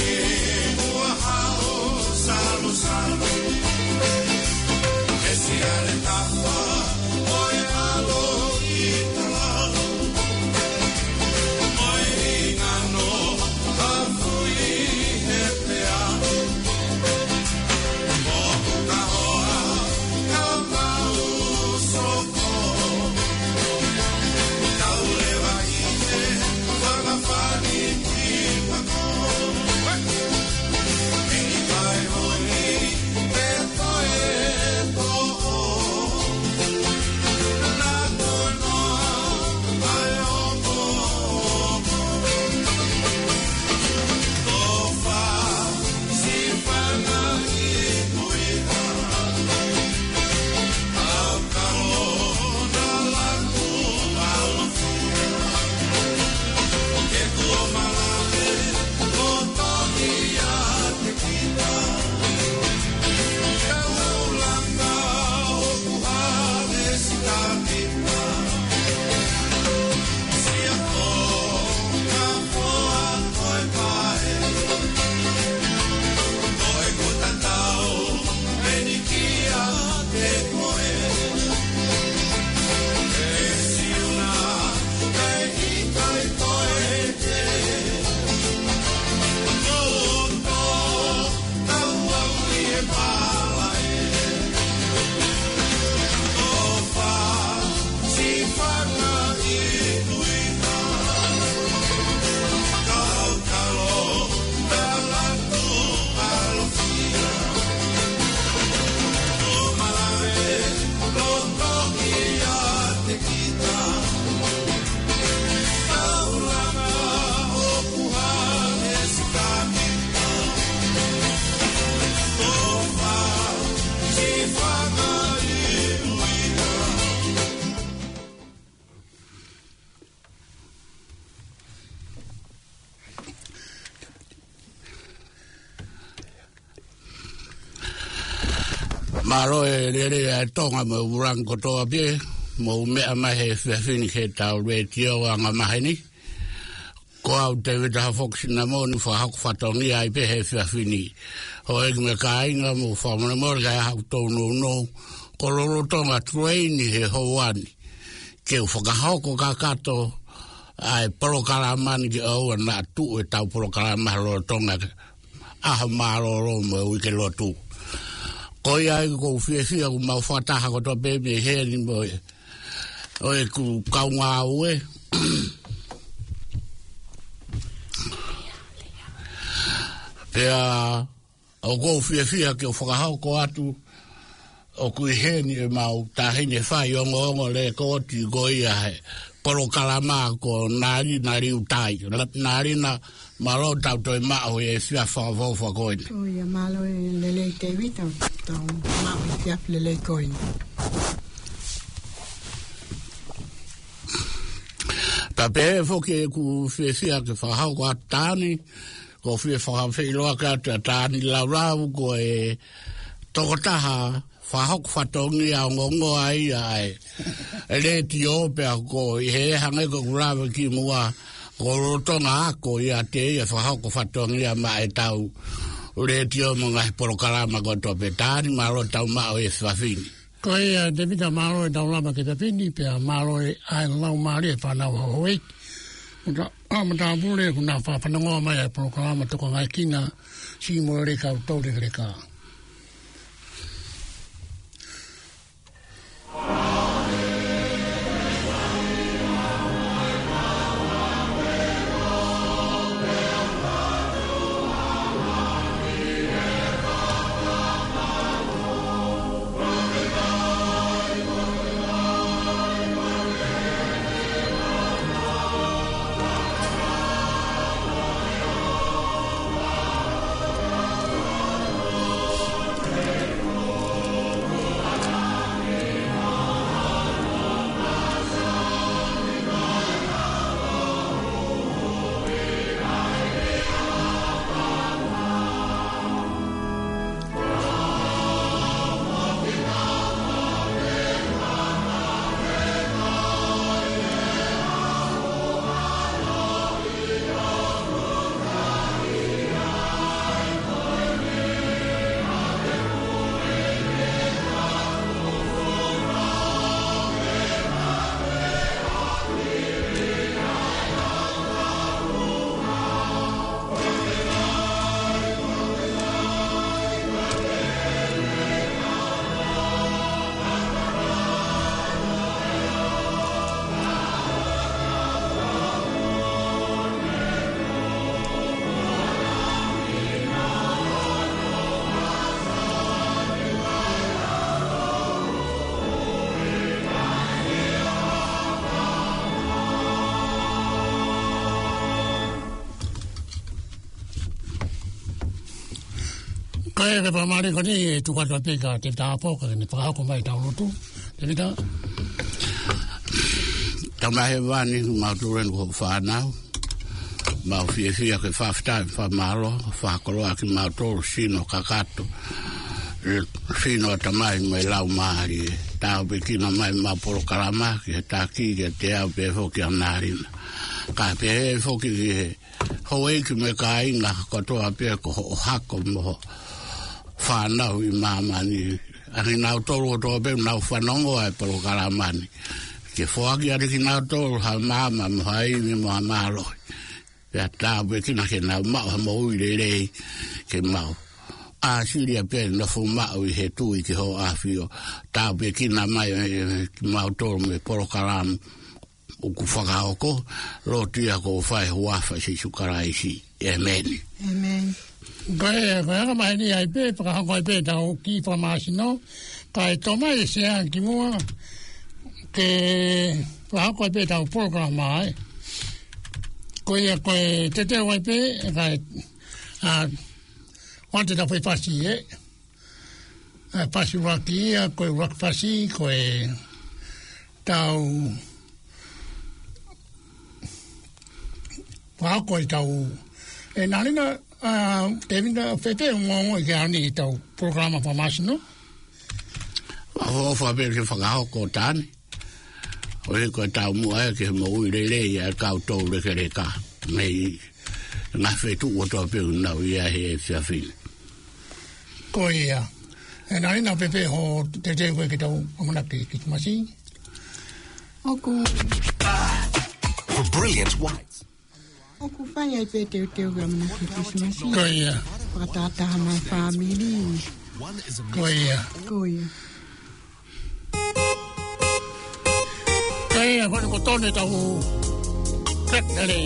Malo e lere tonga mo urang ko to apie mo me ama he fini he tau re tio anga maheni ko au te vita fox na mo ni fa hak fatongi ai pe he fini o e me kai nga mo fa mo mo ga ha to no ko lo tonga train he hoani ke u fa ha ko ka kato ai polo kala man ki o na tu e tau polo kala ma lo tonga a ma lo mo ke lo tu ko ia ko fie ko mau fata ko to baby he ni boy o e ku kaunga ue pea o ko fie ke o whakahau ko atu o kui he ni e mau ta hine whai o ngongo le ko ti ko ia he polo kalama ko nari utai nari na malo tau toi mao e fia whakavau whakoini o ia malo e lele te vita tau mao e fia lele koini ta pe foke ku fia ke whakahau ko atani ko fia whakawhiloa ka te atani laurau ko e tokotaha whahok whatongi a ngongo ai ai e le tio pe ko i he hange ko kurawa ki mua ko rotonga ako i a te i a whahok whatongi a mai tau le tio mga polo kalama ko to pe tani malo tau mao e whawhini ko e te vita malo e tau lama ke whawhini pe a malo e ai lau maari e whanau hoi mata pule kuna whanangoa mai e polo kalama toko ngai kina si mo reka o tau reka Kai le pamare ko ni tu ka te ka te ta po ka ni pa ko mai ta tu. Te vita. Ta mai vani ma tu ren ko fa na. Ma fi ke fa sta fa malo fa ko lo ki ma to sino kakato. Sino ta mai lau mari. Ta be ki na mai ma por karama ke ta ki ke te a be fo ki anari. Ka pe fo ki ho e ki me ka inga ko to a pe ko hako mo. Whanau I mamani. Aki nau tolu o tō peu nau whanongo ai polo karamani. Ke whoaki ari ki nau tolu ha mama mo haini mo ha māloi. Pea tāpue kina ke nau mau ha mo uire rei ke mau. A siria pe na fu mau I he tui ki ho awhio. Tāpue kina mai ki mau tolu me polo karam. Uku whakaoko. Rotia ko whai huafa si sukaraisi. Amen. Amen. Kai mai ni ai pe pa ko pe ta o ki farmasino kai to mai se an ki mo ke pa ko pe ta o program mai ko te wai pe kai a want ta foi fasi fasi wa ki ko rock fasi ko ta pa ko ta nalina Devinda fete ngongo ke ani tau programa farmasino. Ho fa be ke fa ko tani. O e ko tau mu ai ke mo I le ya ka to le ke ka. Me na fe tu o to pe na ia he fa fin. Ko ia. E nai na pepe ho te ko ke tau amana ke masi. Oku. For brilliant whites. Oku fai ai pe te ramana ki Christmas. Ko ia. Patata my family. Ko ia. Ko ia. Ko ia ko tone tau. Kek ale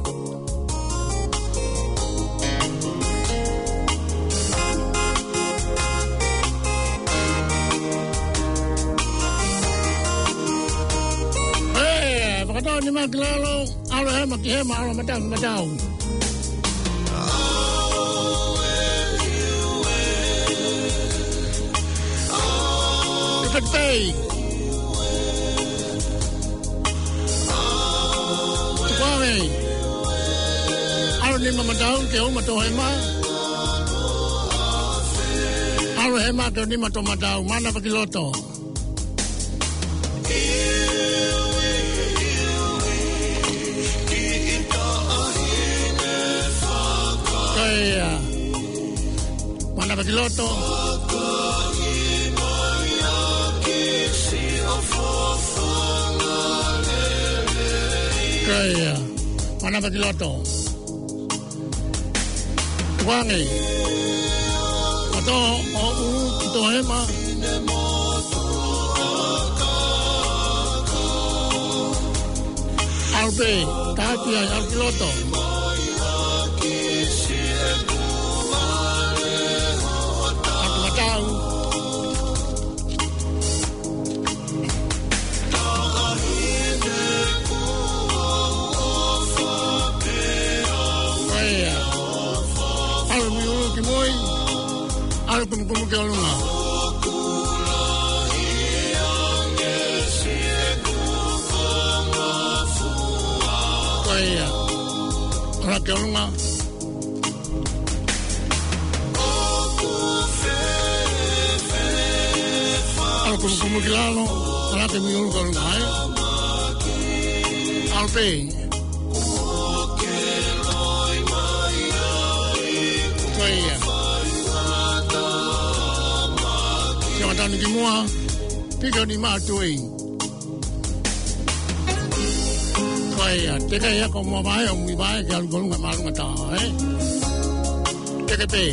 ni maglalo alo he makihema alo matau Pay. Tukwame alo ni mamatau ke o mato hema alo hema ke ni mato matau mana pakiloto Mana pakiloto Kaya Mana pakiloto Wangi Mato o kito hema Alpe Tapia alpiloto Como que aluna Kaya Ahora que aluna Ahora como que aluna Ahora que mi aluna Alpe Kaya Tani ki mua pika ni matui Kaya teka ya ko mo vai mi vai ke algo nga malu ngata teka pe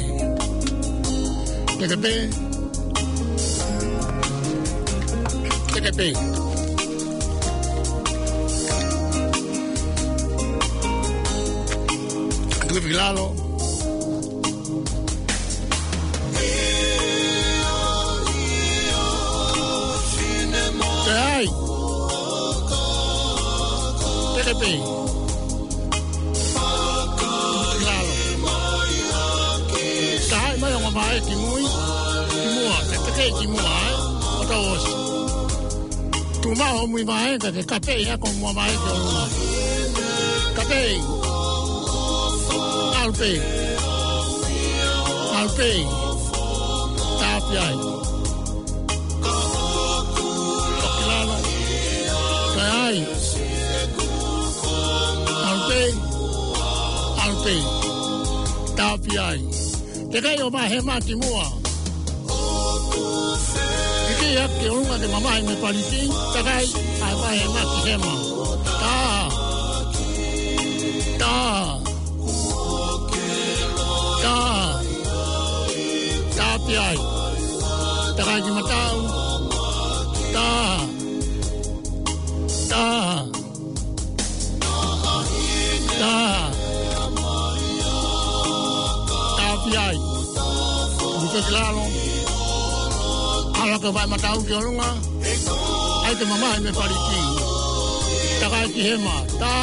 tu vilalo Hey! Terepe! Claro! Kahit may mga mai ki mui. Ki mua, te ki mua. O to os. Tu ma o mui mai ka te kape ya ko mua mai ki o. Kape. Alpe. Tapiai. Okilalo. Kai. Alpe. Tapiai. Te kai o mai he mati mua. Ike ya ke unga de mamai me paliti. Te kai ai mai he mati hema. Tapiai. Te kai ki matau. Tapiai. Buka kelalo. Ala ka vai matau ki orunga. Ai te mamai me paliti. Te kai ki hema.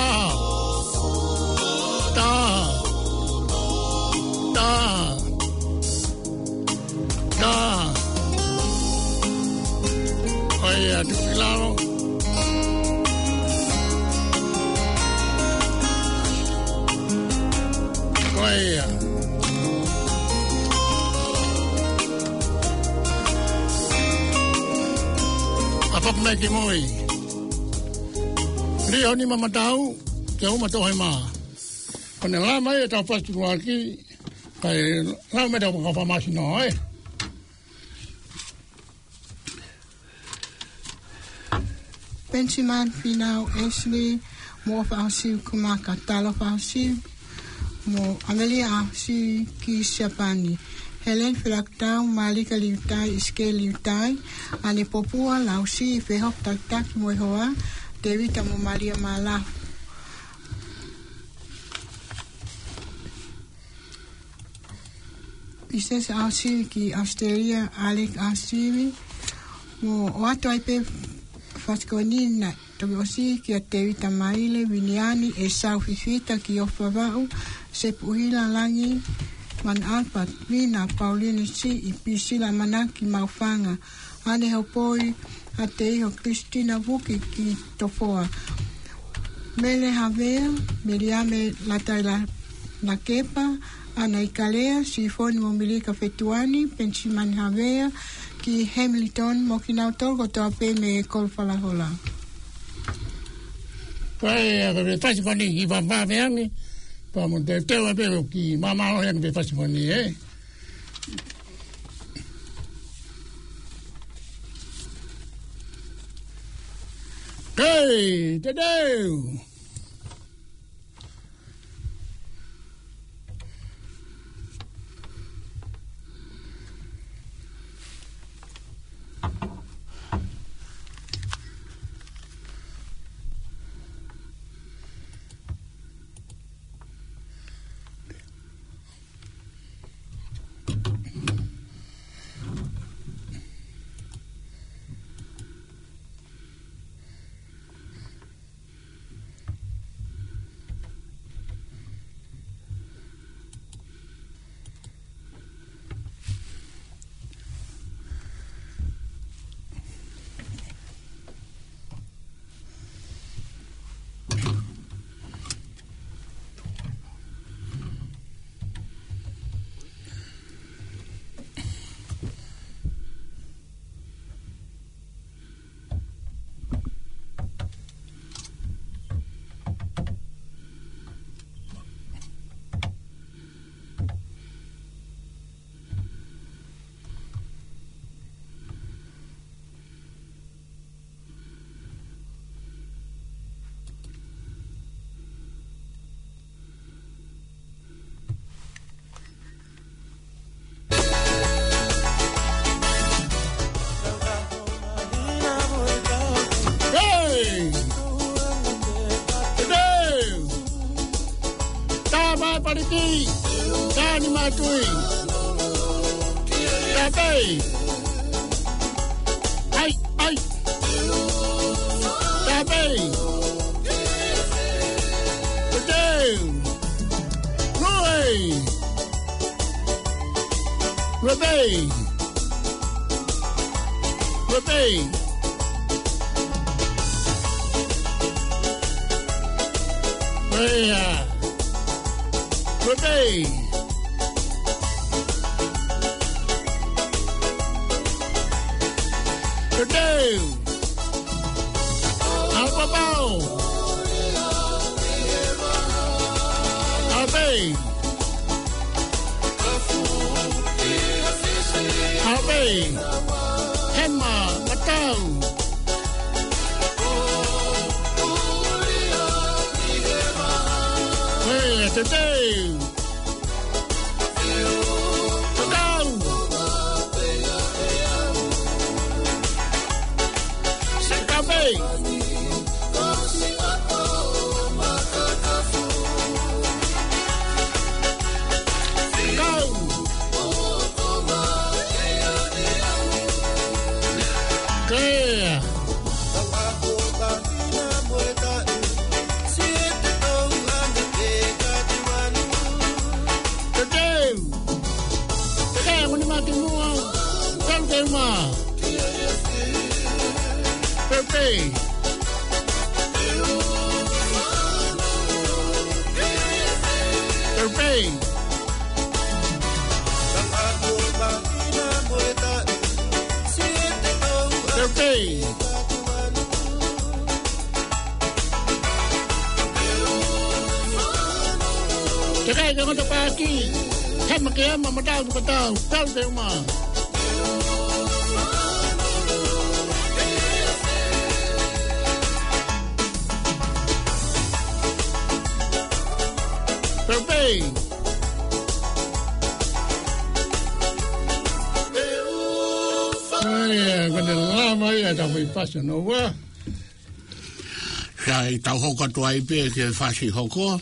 Oia, tu kelalo. Oia. Apa mai ki moi. Rio ni mama tau, ke uma to hema. Kone la mai e tau festival ki, kai la mai tau ka famasi no eh. Pensiman finau Ashley mo fausi kuma katalo fausi mo Amelia fausi ki Japani. Helen Filaktau Malika Liutai Iske Liutai ane popua lausi fehok tak mo hoa David mo Maria Mala. Ises ausi ki Australia Alec Asivi mo watu aipe Fasconina togosi ki David Maile Viniani e Sau Fifita ki ofavau se puhila langi Man Alpat, Mina, Paulina Si, I Pisila Manaki Maufanga, Ane Hopoi, Ateiho, Cristina Vuki, Ki Tofoa. Mele Havea, Miriame Lataila Nakepa, Ana Ikalea, Sifoni Momilika Fetuani, Pensiman Havea, Ki Hamilton, Mokinautor, Gotoape Me Kolfalahola. Pai, a fasi pani ki papa veami. Vamos, te a ver que mamá no me faz money, eh? Hey, te deu! Pariki, Dani Matui, Tatai, ai, Tatai, Tatai, Roy, Rebei. Hema, matau. Today. Sai tau hoka tua i pē ke whasi hoko.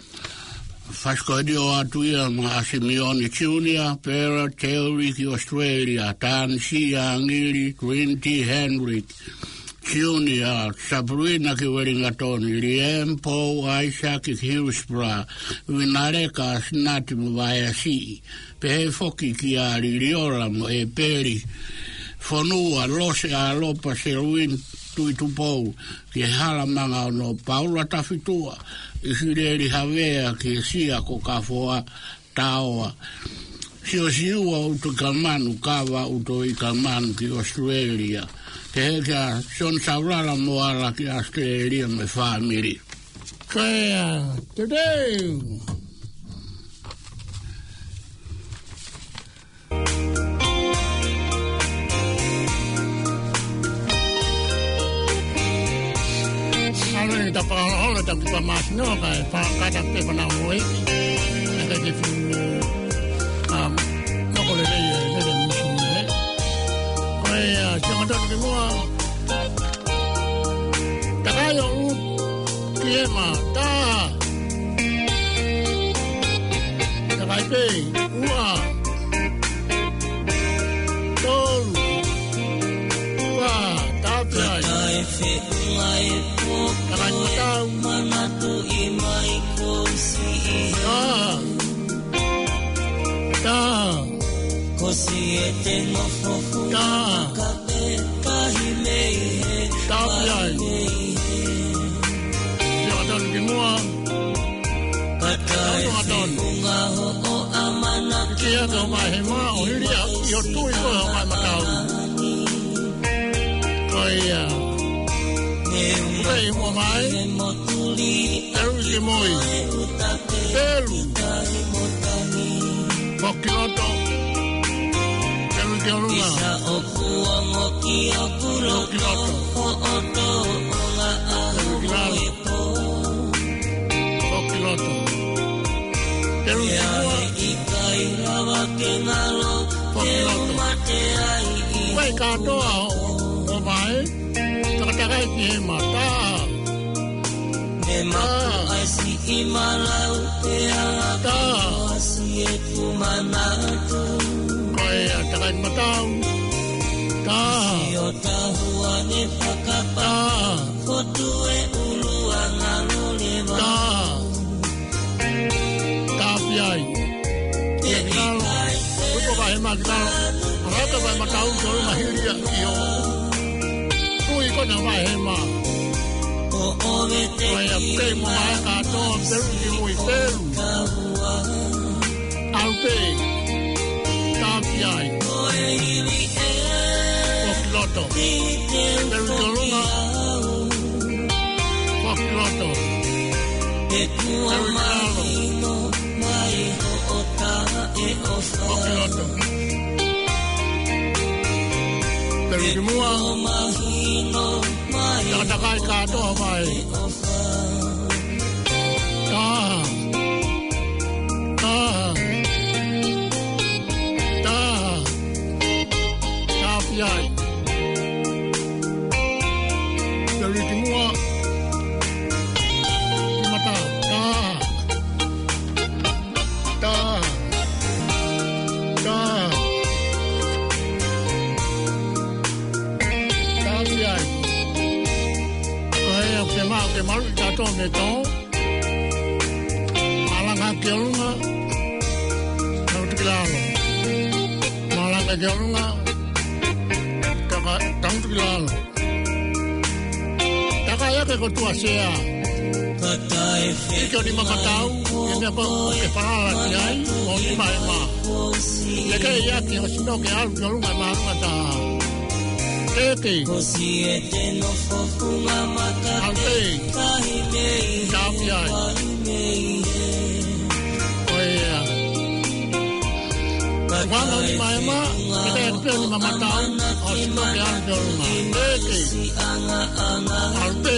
Whaskoedio atu ia ma Simeone Junior, Pera, Teoriki, Australia, Tansia, Angiri, Quinty, Henrik, Junior, Sabrina ki Wellington, Liam, Paul, Isaac, Hillsborough, Winareka, Snati, Mvayasi, Pehe Foki ki a Liliola mo e Peri, Fonua, Lose a Lopa, Selwin, Tui Tupou, ki hala manga no Paula Tafitua, Isireri Havea ki sia ko kafoa taoa. Siua uto kamanu kawa uto I kamanu ki Australia. Te heka son saurala moala ki Australia me family. Kaya, today. Da parola da pipa mas no ka kada pe na oi ka ke fu no ko le le mission ne ai chama da de mo da ka yo ke ma da ka pe ua tol wa da ai fe mai Karangatau manatu imai kosi kosi ete no fofu kape kahime Yadon kimua katai funga ho amana kia no mahema o hiria yo tui ko mai matau koia Ei, mamãe, eu e mãe, pelo, boquioto, pelo que eu não boquioto, pelo que vai catoa, mamãe. Katakai ki mata asi imalau te ata asi tu manatu koi atakai mata ta iota huane pakapa kotue uluanga loleva ta piai te kai ka he ma ka ra ka vai matau so ma hiria io tui ko na vai he ma vai a pe ma ka to peru ki muy peru al pe tapiai Loto peru kolunga Loto peru lalo Loto peru di mua Jangan kai kato vai Tapiai peru di mua di mata Tapiai ke malu tato me to malanga kelunga tautulalo malanga kelunga tautulalo takaya ke kotua sea iko di makatau me ko ke parala kiai o ni mai ma le ke ya ki o sino ke alu kelunga malanga ta Ete Kosiete no fofuma mata Ante Kahimei Tapiai Oia Wanga ni maema Kita ekpeo ni mamatau Osino ke anjolunga Ete Ante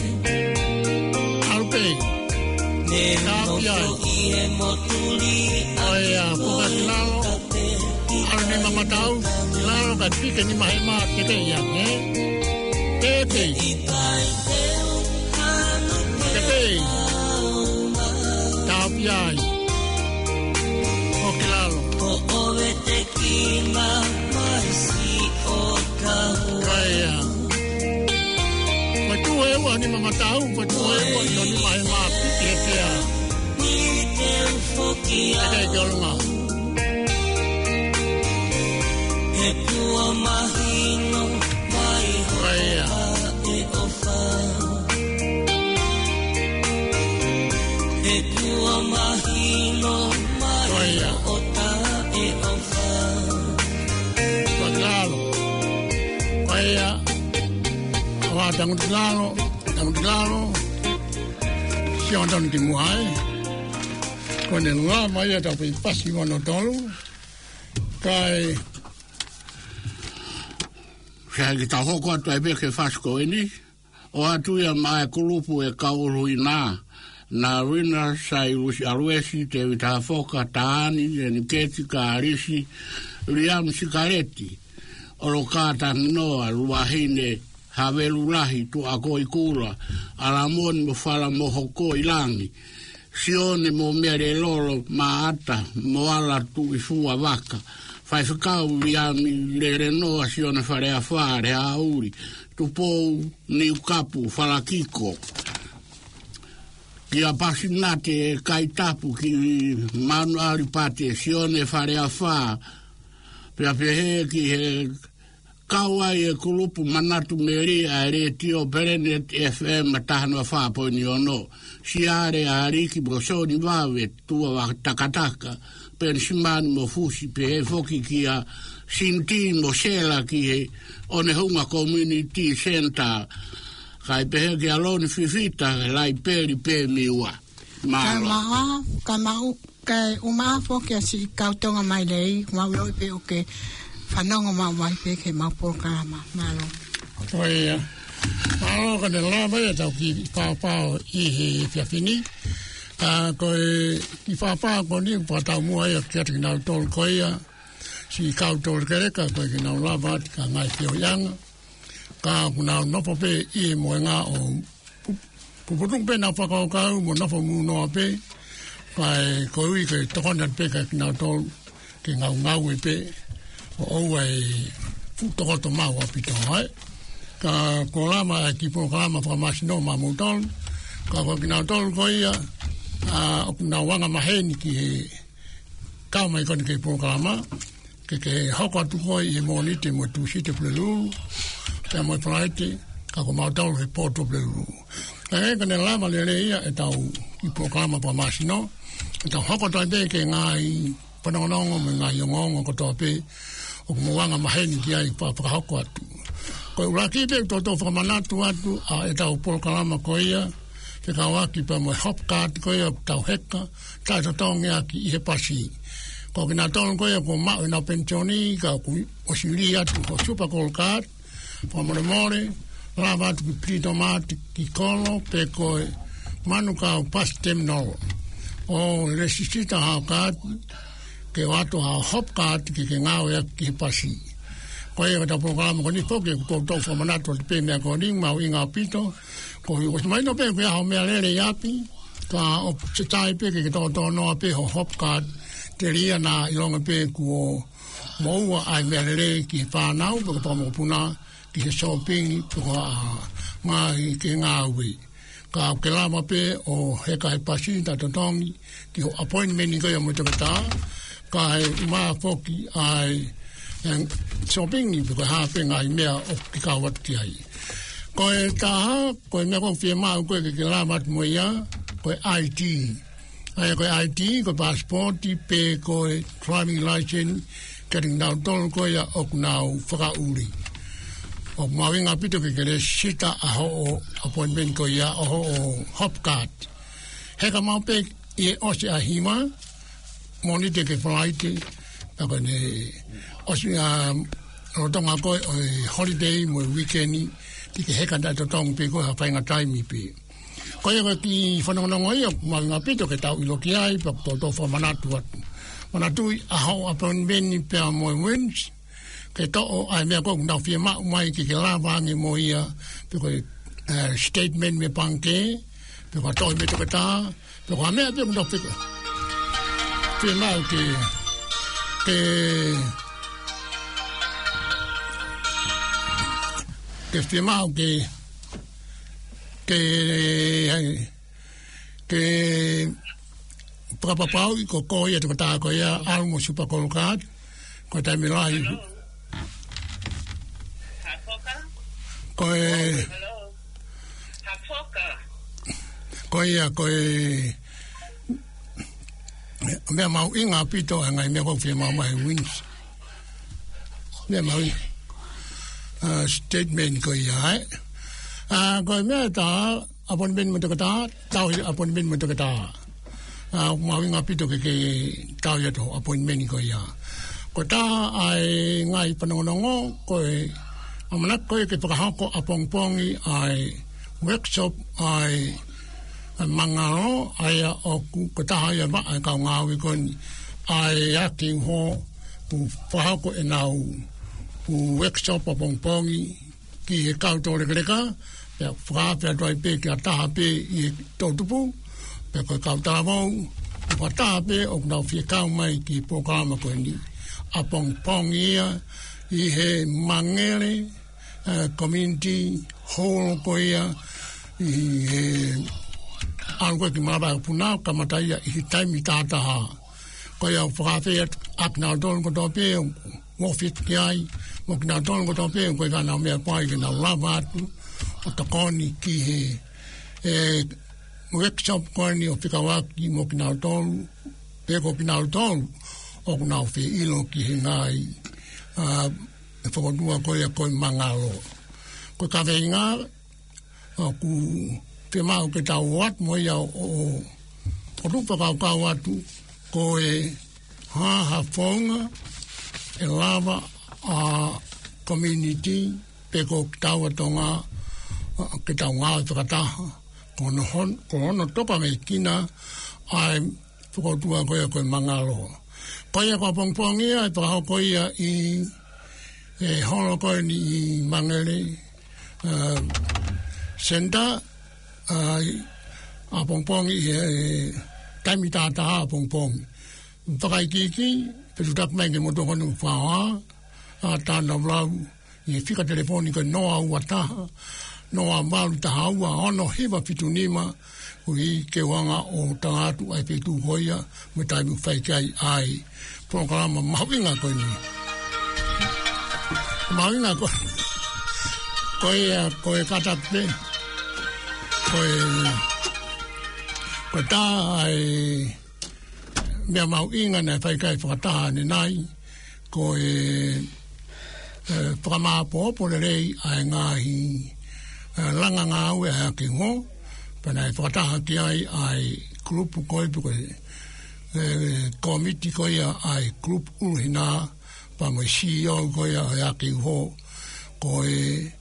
Tapiai Oia Pokasilalo Alni mamatau Lalo ka tika ni mahema teke yange Tete Tapiai Okilalo Kaya Watu hewa ni mamatau Watu hewa ni mahema teke ya Teke jolunga Tua mahino mai hoia e ofa Tua mahino mai ota e ofa Paglalo Oia Awa tangutilalo Sion di muai Kone ngā mai e tapu i pasi wano tolu Kai Kia ki ta hoko atu e peke whasko ini, o atu ia mai kulupu e kauru i nā, nā rina sai rusi aruesi te wita whoka taani, e ni keti ka arisi, riam sikareti, oro kātangi noa, ruahine, havelu lahi tu ako i kura, alamoni mo whala mo hoko i langi, sione mo mere lolo maata, mo ala tu i fua waka, fai whakau riami le renoa sione wharea whare a uri, tu pou ni ukapu whalakiko. Ki a pasinate e kai tapu ki manu aripate sione wharea wha, pia pehe ki he kauai e kulupu manatu meri a re tio Berenet FM tahanoa whapo ni ono, siare a riki brosoni wawe tua wa takataka, pensimani mo fusi pe he foki ki a sinti mo sela ki he one hunga community center kai pe he ki aloni fifita lai peri pe miwa Kamau kai uma foki a si kautonga mai lei mau loi pe o ke whanonga mau mai pe ke mau porkama malo Oia Malo ka de lava e tau ki pāpāo i he whiawhini koe ki whapaa ko ni patau mua ia kia te kinau tōl koia si kau tōl kereka koe kinau lava ati ka ngai whio ianga ka kunau nopo pe i moe ngā o puputung pe na whakau kau mo nopo mūnoa pe kai koe ui ke tokonat pe ka kinau tōl ki ngau e pe o au ai futokoto mau apito hai ka kolama ki programa whamasino ma mūtol ka koe kinau tōl koia o kuna wanga maheni ki he kao mai koni ke programa ke hoko atu koi e moni te mo tu si te plelu te mo praite ka ko mau tau report o plelu ka ne lava le ia e tau i programa pa masino e tau hoko tai be ke ngai panongongo me ngai ngongo ko to pe o mo wanga maheni ki ai pa hoko atu ko uraki te to whamanatu atu a e tau programa ko ia te kawaki pa mo hop card ko ia tau heka tai to tonga ki i he pasi ko kina tonu ko ia ko mau ina pensioni ka ku o sili atu ko super gold card pa mo more lava atu ki pritomati ki kolo pe ko manu ka pastem no o resistita ha card ke watu ha hop card ki ngao ia ki pasi ko ia ta programa ko ni foke ko to whamanatua te pe mea ko ring mau inga pito ko i mai no pe ko ia hao mea lere iapi ka o se tai pe ke to no pe ho hop card te ria na ilonga pe ko moua ai mea lere ki whanau ko pa mo puna ki he shopping ko mai ke ngā ui ka ke lama pe o heka he pasi ta tongi ki ho appointment ko ia mo te kata ka he maa foki ai shopping ni ko ha pe ngai mea o ki ka wat ki ai ko e ta ko me ko fie ma ko ke la mat mo ya ko IT ai ko IT ko passport pe ko driving license getting down don ko ya o now fra uri o ma winga pito ke le sita a ho appointment ko ya o hop card he ka ma pe e o se a hima moni te ke flight ta ko ne o sia o tonga ko holiday mo weekend ki ke heka da tong pe ko ha fainga time pe ko ye ki fono no yo ma nga pito ke tau ilo ki ai pa to fo manatu a ho apon ben ni pe mo wins ke to ai me ko na fi ma mai ki ke la va ni mo ia pe ko statement me panke pe ko to me to ta pe ko me pe no pe fi ma ke firmao que papapau i ko ia te kata ko ia almo super colocado ko tai milai ko ia me mau inga pito ngai me ko firmao mai wins me mau statement ko ia ko me ta appointment mo ta tau appointment mo ta mau inga pito ke tau ya to appointment ko ia ko ta ai ngai panongongo ko amana ko ke pakahako apongpongi ai workshop ai mangaro ai o ko ta ya ba ka ngawi kon ai aki ho pakahako enau workshop apongpongi ki e kautore greka pe fra pe doi pe ki ata pe i totupu pe ko kautamo ko ata pe o na fi ka mai ki programa ko ni apongpongi i he mangere community hall ko ia i he algo ki maba puna kamatai i time tata ko ia fra pe akna don ko to pe mo fit ki ai mo kina don ko to pe ko ga na me pa ki na lava tu o to koni ki he workshop ko ni o fikawaki mo kina don pe ko kina don o na fi ilo ki he ngai fo dua ko ya ko mangalo ko ka venga ku te mau ke ta wat mo ya o rupa ka watu ko ha fonga e lava a community pe ko tawa tonga ke ta nga to kata ko no topa me kina ai fo dua ko ya ko mangalo ko ya ko pongpongia to ha ko ya i holo ko ni mangere senda a pongpong taimi tata a pongpong pakai kiki petu tak menge mo to no fa a ta na blau e fika telefonica no a wata no a mal ta wa ono hiva fitunima ui ke wanga o tangatu ai petu hoia mo taimi fai kai ai programa mawinga ko ni Maunga koe katape. Koe tā ai mea mau inga nei whaikai whakataha ne nai. Koe whakamāpōpo le rei ai ngāhi langa ngā ue ai ake ngō. Pēnei whakataha ki ai grupu koe komiti koe ai grupu uruhina pa mo CEO koe ai ake ngō. Koe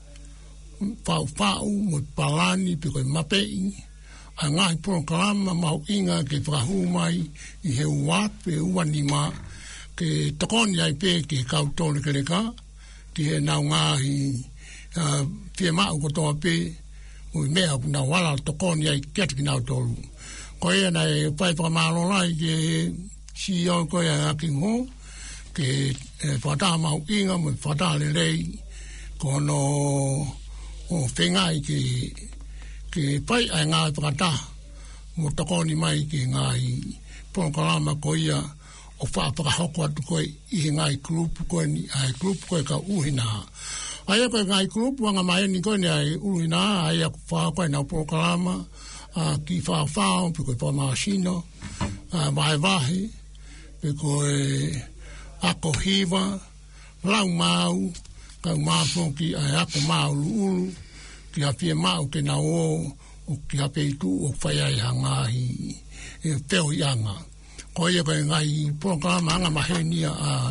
whau mo palani pe koe mapei. A ngahi programa mau inga ke whakahu mai i he uape uanima ke tokoni ai pe ke kautole ke leka ki he nau ngahi pia mau kotoa pe mui mea na wala tokoni ai kiatu ki nau tolu. Ko ea nei pai whakamālolai ke CEO koe ai aki ngō ke whataha mau inga mui whataha le rei kono o whengai ke pai ai ngā whakataha mo tokoni mai ke ngāi programa ko ia o whakahoko atu koe i he ngāi grupu koe ni ai grupu koe ka uhina. Ai koe ngāi grupu wanga mai ni koe ni ai uhina ai aku whakoe nau programa ki whawhao pe koe whamasino mai vahe pe koe ako hiva lau mau kau māwho ki ai ako mau ulu ki hapia mau ke na o ki hapia itu o whaiai hangahi teo ianga. Ko ia koe ngai programa anga mahenia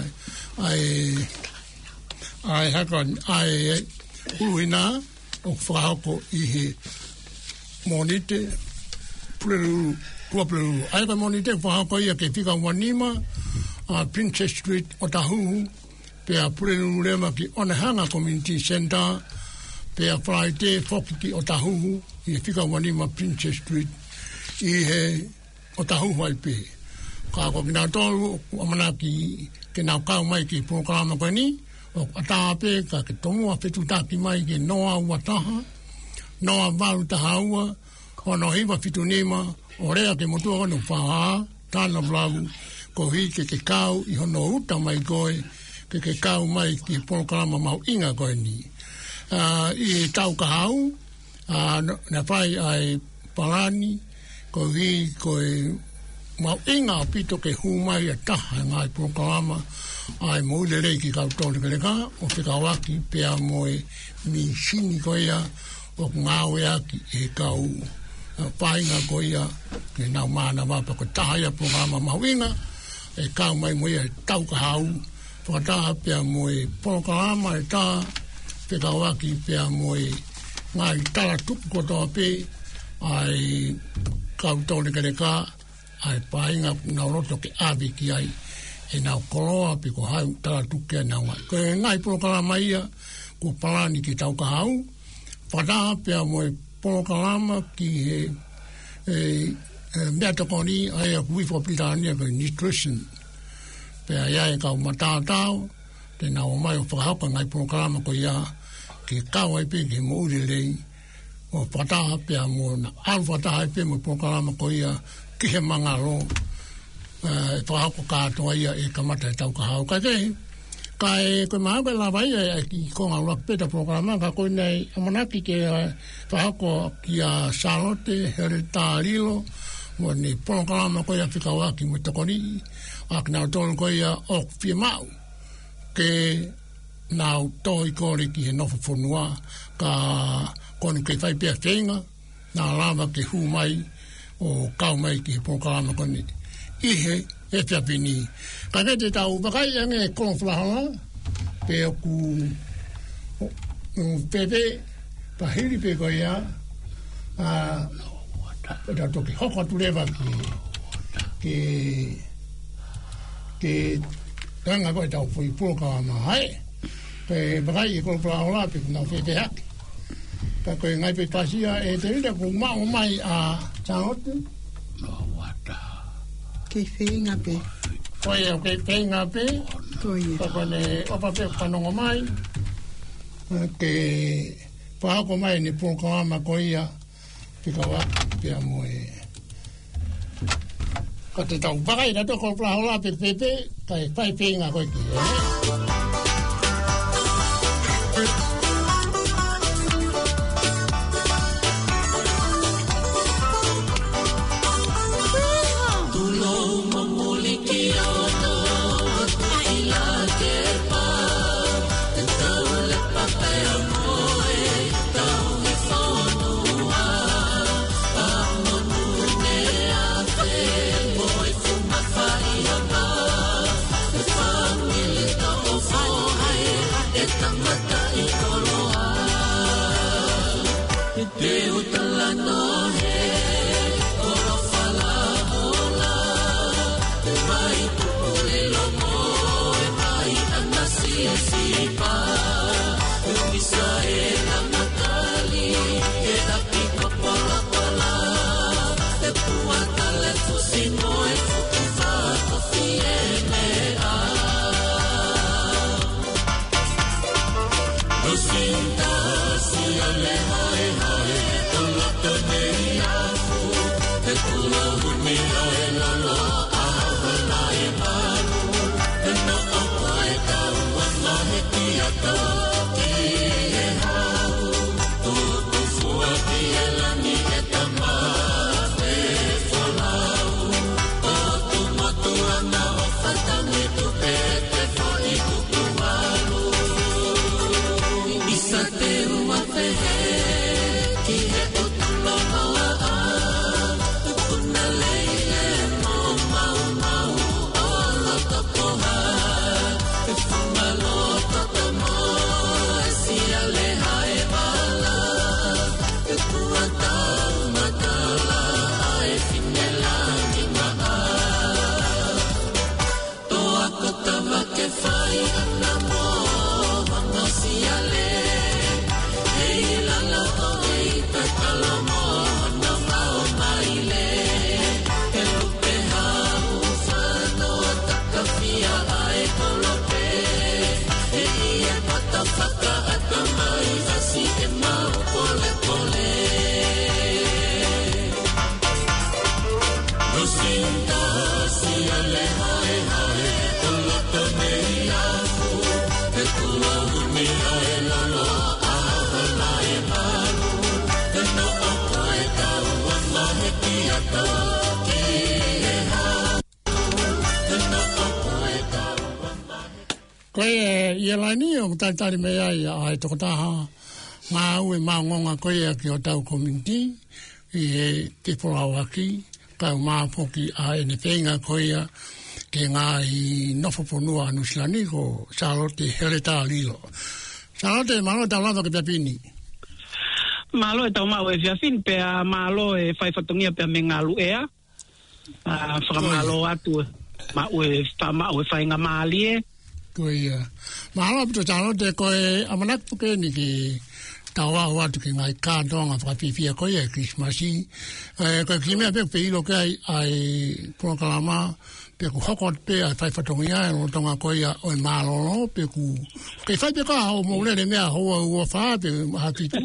ai hakon ai uruina o whahoko i he monite pulelu kuapulelu. Ai koe monite whahoko ia ke whika wanima Princess Street o Tahuhu pea pulelu lema ki Onehanga Community Center pea Friday Foki ki o Tahuhu i whika wanima Princess Street i he o Tahuhu ai pe. Ka ko kina tolu o manaki ke nau kau mai ki programa koe ni o atape ka ke tonua whetutaki mai ke noa ua taha noa waru taha ua kono hiwa fitunima o rea ke motua kono whaha tāna blau ko hi ke kau i hono uta mai koe ke kau mai ki programa mau inga koe ni i tau kahau na whai ai parani ko hi koe mau inga pito ke humai a taha ngai programa ai moile rei ki kautole ke leka o whikawaki pea moe mi sini koea o ngāwe aki e kau whainga koea ke nau mana wapa ko taha ia programa mau inga e kau mai moe e tau kahau whakataha pea moe programa e taha whikawaki pea moe ngai tala tuku kotoa pe ai kautole ke leka ai painga na roto ke abi ki ai e na koloa pe ko hau tala tuke na wa ko ngai programa ia ko palani ki tau ka hau pada pe mo programa ki mea tokoni ai a kui for pitania ko nutrition pe ai ka mata tau te na o mai o whakahapa ngai programa ko ia ki kau ai pe ki mo ure o pada pe mo na alfa ta pe mo programa ko ia ki he mangaro whahako kātoa ia e kamata e tau kahau. Kai koe mahape la vai ki konga urak peta programa ka koe nei amanaki ke whahako ki a Charlotte Heritarilo mo ni programa koe a whikawaki mo takoni a ki nau tonu koe a ok whiamau ke nau toi kore ki he nofo whonua ka konu ke whai pia whenga na lava ke hu mai o kau mai ki programa koni ihe e piapini ka te tau wakai ange konflahala pe ku pepe pa hiri pe koia ta toki hoko tu leva ke tanga koe tau fui programa hai pe wakai konflahala pe na pepe haki ka koe ngai pe pasia e te rita ku mao mai a Charlotte ke whenga pe. Koe au ke whenga pe. Koe. Koe ne opa pe whanongo mai. Ke whahako mai ni programa koe ia. Whikawa pia moe. Ko te tau wakai na toko plahola pe pepe. Kai whai whenga koe ki. Ielani o tari mea ia ai toko taha ngā ue maungonga koe ki o tau community i he te porawaki kau māpoki a ene whenga koe ke ngā i nofoponua anusilani ko Charlotte Hereta Lilo. Charlotte, malo tau lava ke tapini. Malo e tau mau e fiafin pe a malo e whaifatongia pe a me ngā luea. Whakamalo atu ma ue whainga maali e. Koe mahalo pito Charlotte koe amanak puke ni ki tawa watu ki ngai kātonga whakapipia koe e Christmasi. Koe kimea pe ilo ke ai proklama pe ku hokot pe ai whaifatongia e rotonga koe o malolo pe ku ke whai pe ka hao maulere mea hoa ua wha pe hatitu.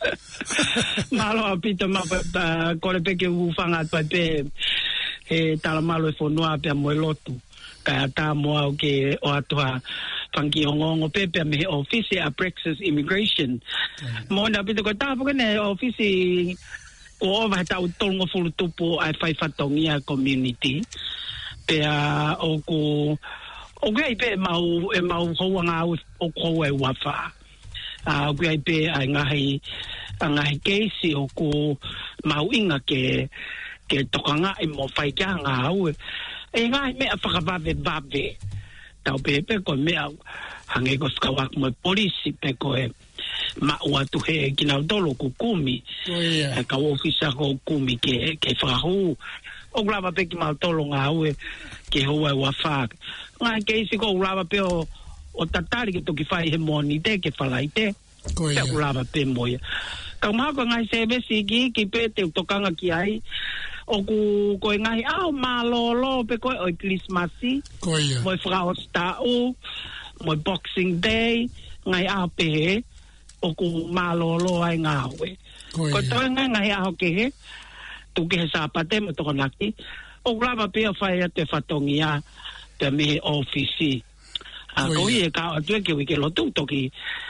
Malo a pito ma kore pe ke uwhanga tua pe he talamalo e whanua pe a moe lotu. Kaya tā moa o ke o atua whanki ongongo pepe me he ofisi a Brexit Immigration. Mōna pita ko tā whakane ofisi o ova he tau tolongo fulu tupu ai whaifatongia community. Pea o ku o kai pe mau hoa ngā o kou e wafa. O kai pe ai ngahi keisi o ku mau inga ke tokanga i mo whaikia ngā au e ngai mea whakawawe wawe. Tau pepe ko mea hange ko skawak mo polisi pe ko e maua tu he kina dolo ku kumi. Ka ofisa ko kumi ke whakahu. O glava pe ki mau tolo ngā ue ke hoa e wafak. Ngai keisi ko glava pe o tatari ke toki whai he moni te ke whalai te. Pe glava pe moia. Ka mako ngai sevesi ki pe te utokanga ki ai. O ku koe ngai au malolo pe koe o Christmasi. Moi Vrouwstau, moi Boxing Day, ngai au pe o ku malolo ai ngawe. Ko toi ngai au ke he, tu ke sapate mo toko naki. O grava pe o whai te whatongia te me ofisi. Ko i e ka atu ke wike lo tu toki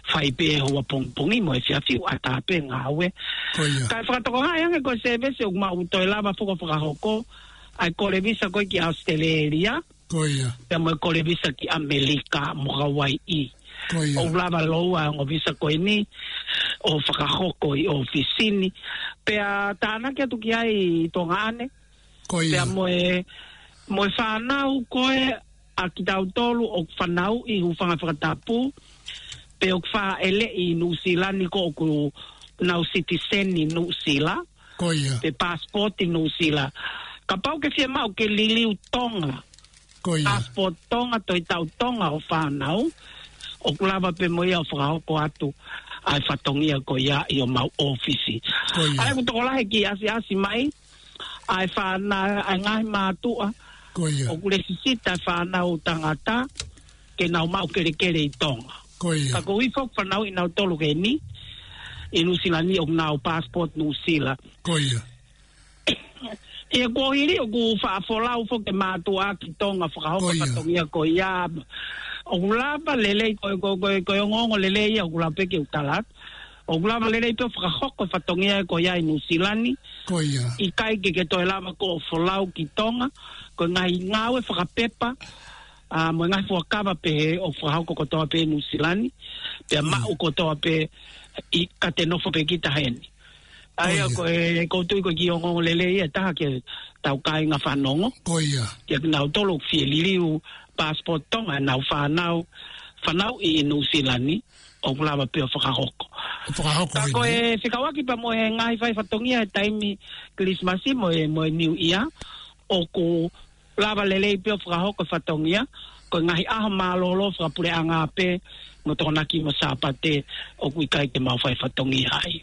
fai pe ho pongpongi mo e fiafiu ata pe ngawe kai whakatoko hai ange ko se vese o mau toi lava whakahoko ai kore visa ko ki Australia pe mo kore visa ki Amerika mo Hawaii o lava loa o visa ko ni o whakahoko i ofisini pe tāna kia tuki ai tongane pe mo e whanau koe a ki tau tolu o whanau i hufanga whakatapu pe o wha ele i New Zealand ko ku nau citizen i New Zealand pe passport i New Zealand ka pau ke fia mau ke liliu tonga passport tonga toi tau tonga o whanau o kulava pe moia o whakahoko atu ai whatongia ko ia i o mau ofisi ai kutokolahe ki asi mai ai whana ai ngahi mātua o kule sisita whanau tangata ke nau mau kere i tonga ka ko wifok whanau i nau tolu ke ni i New Zealand ni o nau passport New Zealand e ko hiri o ku whaafolau fo ke mātua ki tonga whakahoko whatongia ko ia o kulapa lelei ko ngongo lelei o kulapa ke utalat o kulapa lelei pe whakahoko whatongia ko ia i New Zealand i kai ke toi lava ko folau ki tonga ko ngai ngawe whakapepa mo ngai whakaba pe o whahauko kotoa pe New Zealand pe mau kotoa pe i kate nofo pe kita heni ai ko tui ko ki ongo lele ia taha ke tau kai nga whanongo ke nau tolo fie liliu passport tonga nau whanau i New Zealand o kulava pe o whakahoko ko e whikawaki pa mo e ngai whai whatongia e taimi Christmasi mo e New Year o ku lava lelei pe o whakahoko whatongia ko ngahi aha malolo whakapure anga pe mo tona ki mo sapate o kuikai te mau whai whatongia ai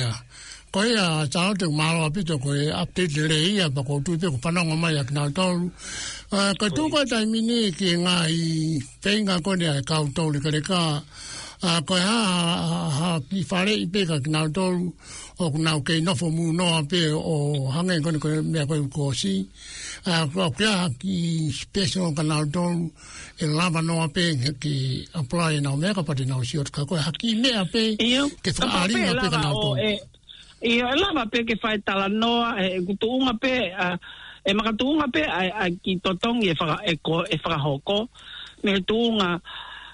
Koia tau te malo apito koe update lelei ia pa ko tupe ko panonga mai ak nau tolu ka tuka taimini ki ngai penga kone ai kau tolu ka koe ha ki whare i peka ki nau tolu o nau kei nofo mu noa pe o hange kone koe mea koe ko si ko kia ki special ka nau tolu e lava noa pe ki apply nau mea ka pati nau siot ka koe haki mea pe ke whaaringa pe ka nau tolu ia lava pe ke fai tala noa kutuunga pe e makatuunga pe ki totong e whakahoko me tuunga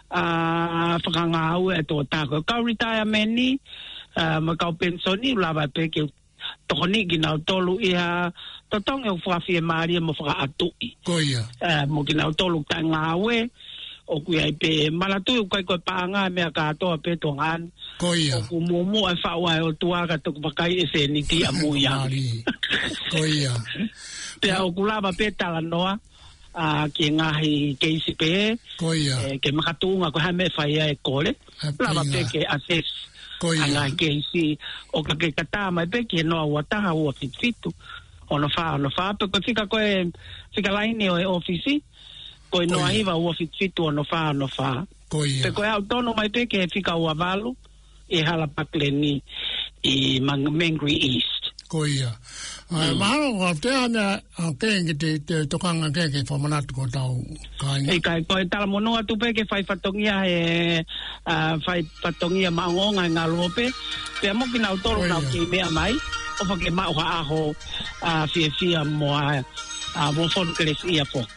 whakangau e tō tāko kau retirement ni ma kau pensoni lava pe ke tokoni ki nau tolu iha totong e whakawhia maari mo whakaatui mo ki nau tolu ta ngawe o kui ai pe malatu kai ko paanga me katoa pe tongan o ku mumu ai fawa o tua ka to pakai ese ni ti amuya pe o kulava pe tala noa ki ngahi keisi pe ke makatunga ko hame fai e kole lava pe ke assess anga keisi o ka ke kata mai pe ke no wataha o fitu ono fa pe ko fika line o ofisi ko no aiva o fitu no fa pe ko autono mai pe ke fika o avalu e hala pakleni i Mangry East mahalo ko te ana kenge te tokanga kenge formanat ko tau e kai ko tala mono atu pe ke fai fatongia fai fatongia maonga ngalope pe mo ki na autoro na ki me mai o fa ke ma o aho fia mo mo fon kresia fo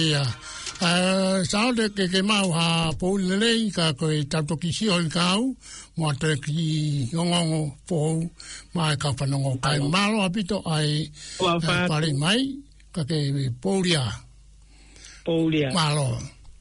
Saude ke mau ha poulelei ka koe tautokisi hoi kau mo atoe ki ngongongo pou mai ka whanongo kai malo apito ai pare mai ka ke poulia malo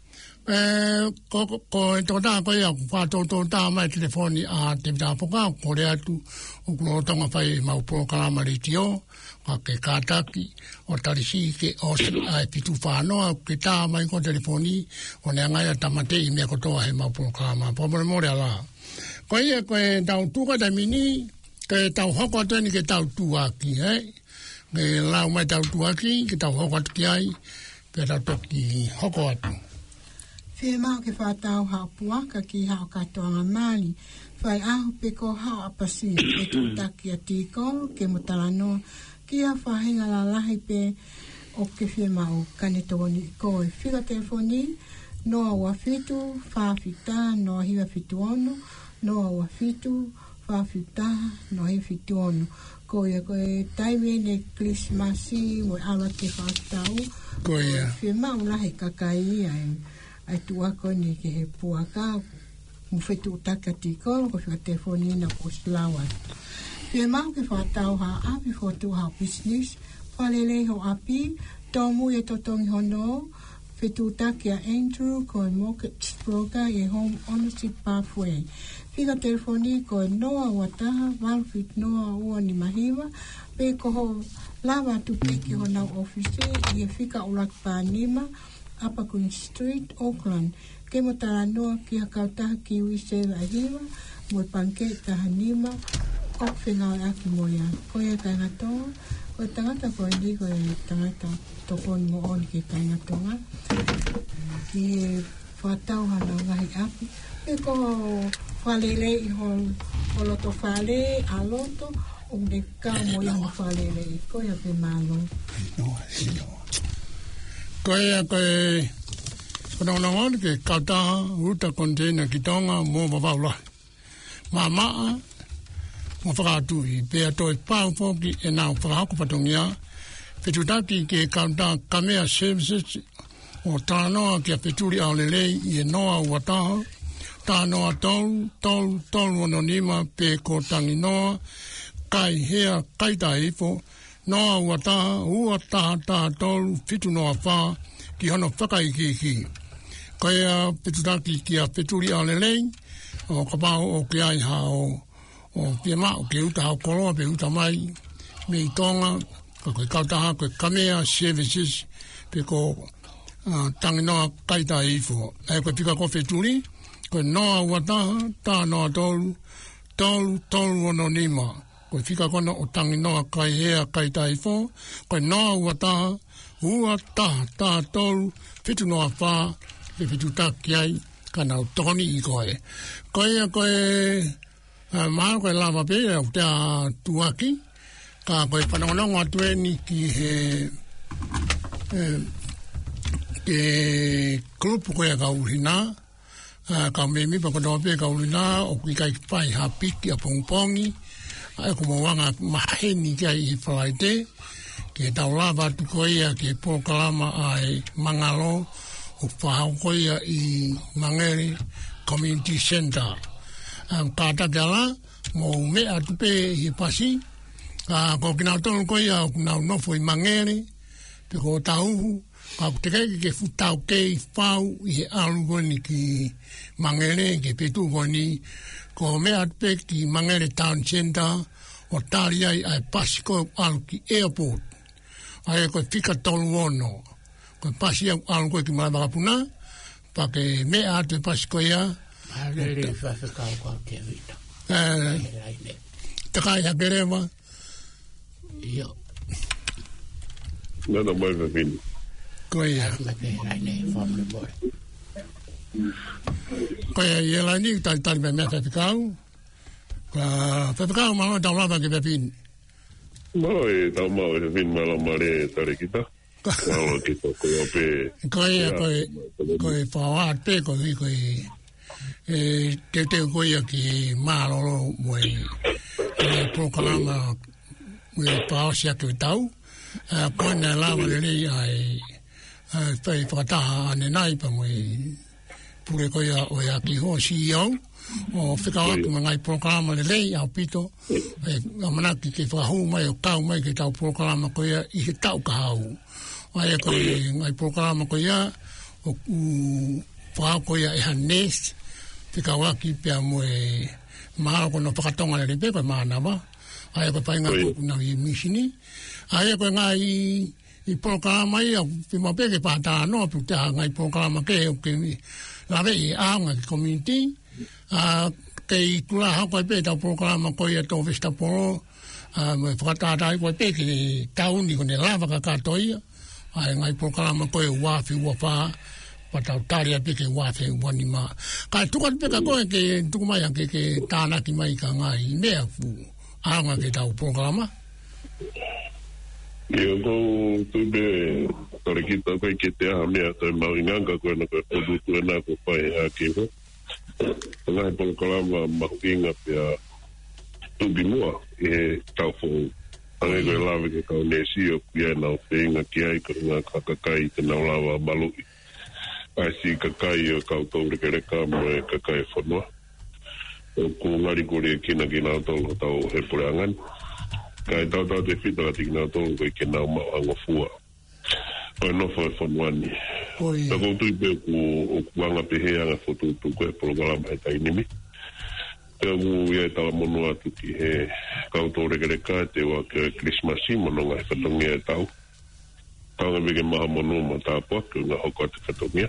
ko tōtā koe a whātou tōtā mai telefoni a te whitapoka ko rea tu o kulotonga whai mau prokalamari tio ka ke kātaki o tarisi ke o ai pitu whānoa ke tā mai ko telefoni o nea ngai a tamate i mea kotoa he mau prokalama pomore more ala koe tau tuka ta mini ke tau hoko atoni ke tau tuaki ke lau mai tau tuaki ke tau hoko atu ki ai ke tau toki hoko atu Whia mau ke whātau hao puaka ki hao katoanga Māli whai ahu peko hao apasi e tūtaki a tīko ke mutalano ki a whahinga la lahi pe o ke whia mau kane tōni koe whika telefoni noa ua whitu whawhita noa hiwa whitu ono noa ua fitu, whawhita, no he fitu onu. Ko ia koe taimene Christmasi, mo awa te whātau. Ko ia. Whia maula he kakai ai tuako ni ke he puaka, mu whetu utaka tiko, ko whia telefonina ko slawa. Whia mau ke whātau ha api whotu ha business, whalele ho api, tōmu e totongi hono, whetu utaki a Andrew, ko mortgage broker e home ownership pathway. Whika telefoni ko noa wataha, walfit noa ua ni mahiwa, pe ko ho lawa tu peki ho nau office, i e whika ulak pānima, Upper Queen Street, Auckland. Ke mo tara noa ki hakautaha ki wisela hiwa, mo panke taha nima, ok whenga o aki moia. Ko ia kai ngatoa, ko tangata ko ndi ko e tangata tokoni mo oni ke kai ngatoa. Ki e whatau hana ngahi api. E ko whalele i ho loto whale, a loto, o ne ka mo i ho whalele i koia pe malo. Koia koe, whanau ke kautaha, uta container ki tonga, mō mawaula. Maa, mo whakatui, pēa toi pāupoki e nāu whakahaku patongia, whetutaki ke kautaha kamea services, o tānoa kia wheturi ao lelei i e noa uataha, tānoa tolu anonima pe ko tangi noa, kai hea kaita ifo, noa uataha taha tolu, fitu noa wha, ki hono whakaikiki. Kaya petutaki kia wheturi ao lelei, o kapao o ki ai hao, o pia mao ke uta hao koroa pe uta mai, me i tonga, koe kautaha koe kamea services, pe ko tangi noa kaita ifo. Ai koe pika ko wheturi, koe noa uataha, tā noa tolu anonima. Koe whika kona o tangi noa kai hea kai taifo. Koe noa uataha, tā tolu, whitu noa whā, e whitu taki ai, kana o toni i koe. Koe maa koe lava pe, au te a tuaki, ka koe whanongonongo atueni ki ke klupu koe a kaurina, ka memi pa kodoa pe kaurina, o kui kai pai ha piki a pongpongi, ai ko wanga maheni kai I Friday, ke tau lava tu koia ke pokalama ai Mangalo, o whahau koia I Mangere Community Center. Kāta kia la, mo mea tupe I pasi, ko kinau tonu koia o kinau nofo I Mangere, pe ko tauhu, ka kutekei ke futau kei whau I he alu koni ki Mangere, ke petu koni, ko mea tupe ki Mangere Town Center, o tari ai pasi ko alu ki airport. Ai koe whika tolu ono. Koe pasi alu koe ki Malamakapuna, pa ke mea atu pasi koe ia. Rere whawhikau kau te vita. Takai hakerewa. Io. Nana mai vini. Koe ia. Mate raine family boy. Koe ia ielani, tali me mea whawhikau. Whawhikau malo tau lava ke whawhini. Malo e tau mau e vini malo mare tare kita. Malo kita koe ope. Koe ia koe whawat pe koe te koe ia ki malo moe prokalama moe paosia ke tau. Koe na lava lelei ai whai whakataha ane nai pa moe pure koe ia o ia ki ho CEO. O whikawaku ngai programa lelei au pito amanaki ke whakahu mai o kau mai ke tau programa ko ia I he tau kahau ai koe ngai programa ko ia o whakau ko ia ha nest whikawaki pia moe maha kono whakatonga lelei pe koe mahanawa ai koe pai ngā kukuna I mishini ai koe ngai I programa ia pima peke pātā noa putaha ngai programa ke o ke lawe I aonga ki community kei kula hako e pe tau programa koe tō Vestaporo me whakatātai koe pe ki tauni kone lava ka katoia ai ngai programa koe wafi wafā patau taria pe ke wafi wanima kai tukat pe ka koe ke tukumaya ke tānaki mai ka ngai mea fu aonga ke tau programa Io kou tube tore kita koe ke te aha mea koe mauinganga koe na koe podutu e nā koe pai a kiwa Ngai polo kalama mahuinga pia tubi mua e tau fo. Angai koe lawe ke kau nesio pia nau whenga ki ai ka ngā kakakai te nau lawa malui. Ai si kakai o kau tau reka mo e kakai whanua. O ko ngari kore e kina ki nau tolu tau he pore angan. Kai tau te whita ki nau tolu koe ki nau mau anga fua. O e nofo e whanua ni. Ta kou tui pe o kuanga pehe anga whotutu koe polo kalama he tainimi. Te amu ia e tala mono atu ki he kau tau reka te wa ke Christmasi mononga he whatongia e tau. Tanga veke maha mono ma tāpua ke ngā hoko ate whatongia.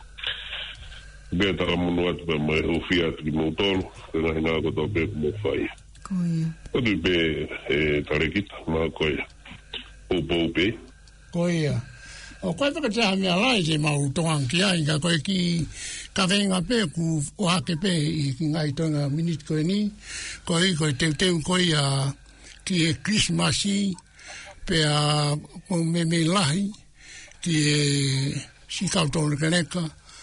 Bea tala mono atu pa mai hufia atu ki mautolo, ke ngā he ngā kotoa pe kumo whai. Koia. O tui pe tarekita, maa koia. Pou pe. Koia. O koe whakatea mea lai se mau toang ki ai, ka koe ki ka venga pe ku o hake pe i ki ngai toinga minit koe ni. Koe teu koe ki e Christmasi pe a me lahi ki e sikau tōle kaneka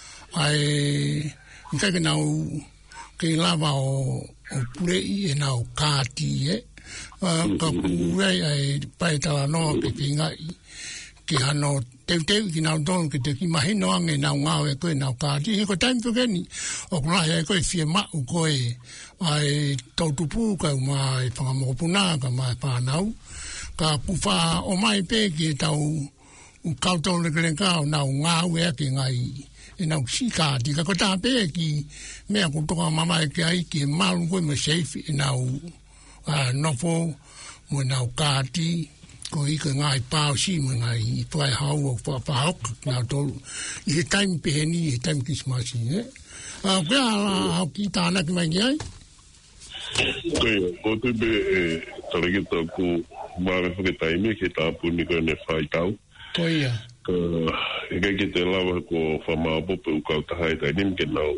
ai kai ke nau ke lava o purei e nau kāti ka kurei ai pai tala noa ke pingai ki hano teu ki nau tonu ke te ki mahino ange nau ngau e koe nau kāti he ko taimi tukeni o kurahi ai koe fie mau koe ai tautupu ka mai whangamopuna ka mai whanau ka puwha o mai pe ki tau kautau lekerenka o nau ngau e ake ngai e nau sikāti ka kota pe ki mea kutoka mamai ki ai ki malu koe me safe e nau nofo mo nau kāti ko ika ngai pāo si mo ngai tuai hau o whapahoka nau tolu i he taimi peheni i he taimi Christmasi kua hau ki tāna ki mai ki ai Koia, ko tui pe tarekita ku mawe whaketaimi ke tāpuni koe ne whai tau. Koia. Ka e ki te lawa ko whamaapope u kau tahai tai nim ke nau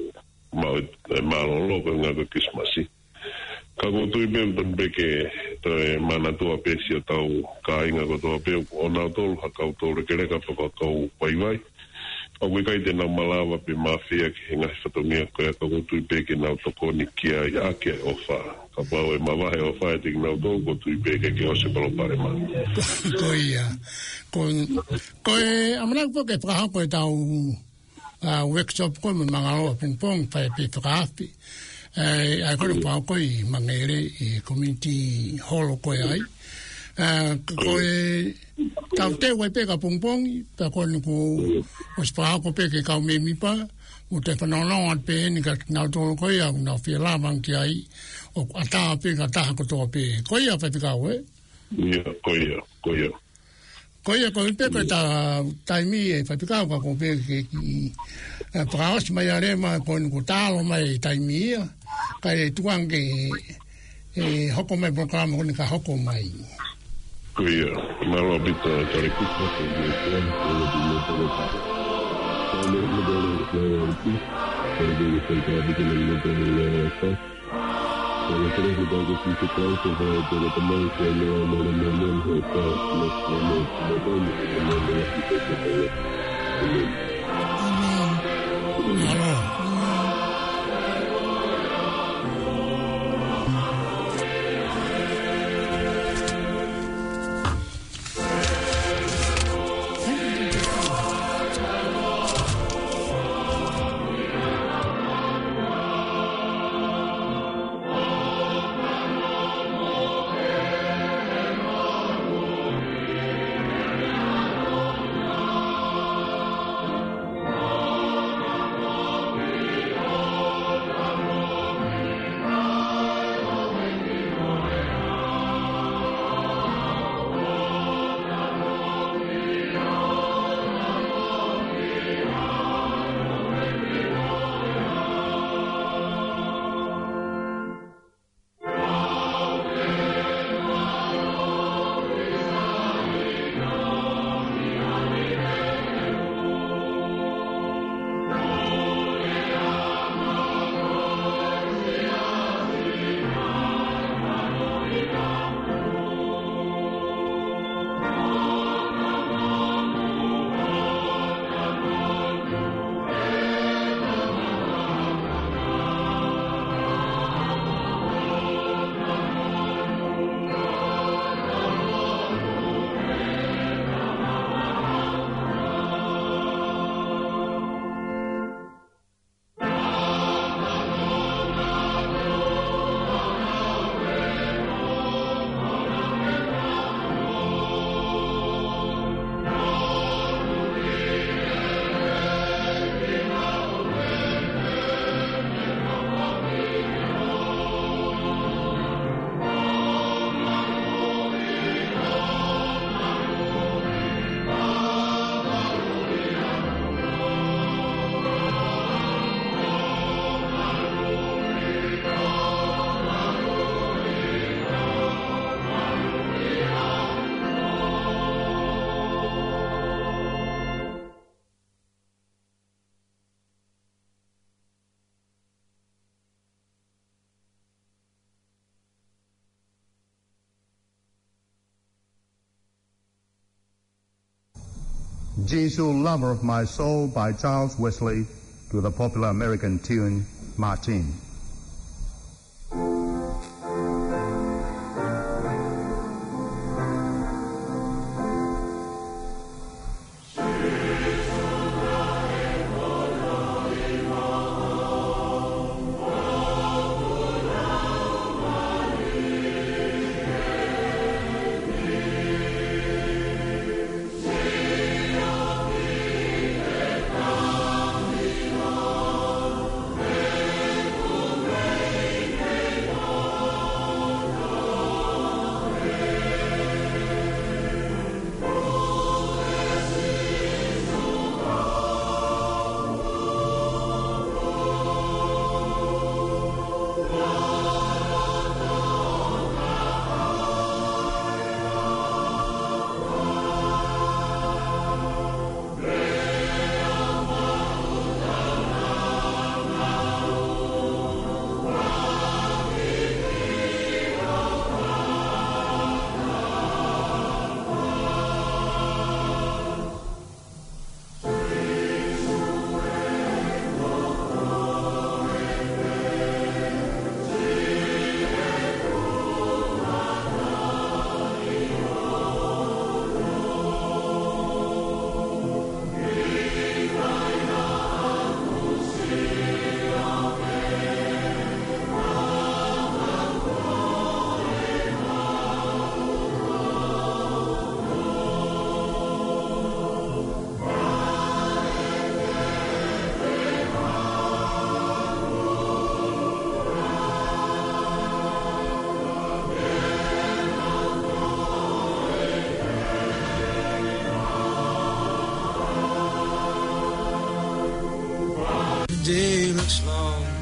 mālolo ko ngā ko Christmasi. Ka ko tui pe utan pe ke te mana tua pesi o tau ka inga ko tua pe o nau tolu hakau tolu kereka whakakau waiwai. A koe kai te nau malawa pe mawhia ki he ngahi whatongia koe a kako tui peke nau toko ni kia i ake o wha. Ka pau e mawahe o wha e tiki nau toko ko tui peke ki hose palopare ma. Koia. Koe amana ko ke whakahako e tau workshop koe me mangaroa pingpong pai pe whakahapi. Ai kore pao koe i mangere i community hall koe ai. Koe tau te wai peka pongpongi, pa koe ni ko o spahako peke kau me mipa, o te whanononga pe ni ka nau tolo koe au nau whia lamang ki ai, o ataha peka taha kotoa pe. Koe a whaipikau Ia, koe. Koe koe peka taimi e whaipikau ka koe peke ki praosi mai arema koe ni ko talo mai taimi ia, ka e tuange hoko mai programa koe ni ka hoko mai. Koia, malo pita tarekita ko i e kua, ko i e tarekita. Ko i e tarekita, ko i e tarekita, ko i e tarekita. Ko i e tarekita ko i e tarekita, ko i e tarekita mai ko i e tarekita, ko i e tarekita. Jesus, Lover of My Soul by Charles Wesley to the popular American tune Martine. Day looks long.